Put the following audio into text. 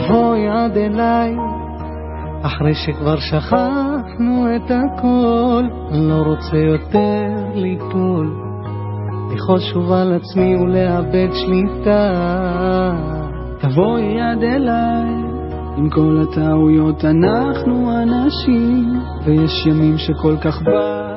תבואי עד אליי, אחרי שכבר שכחנו את הכל, אני לא רוצה יותר ליפול, לחול שוב על עצמי ולאבד שליטה. תבואי עד אליי, עם כל הטעויות אנחנו אנשים, ויש ימים שכל כך בא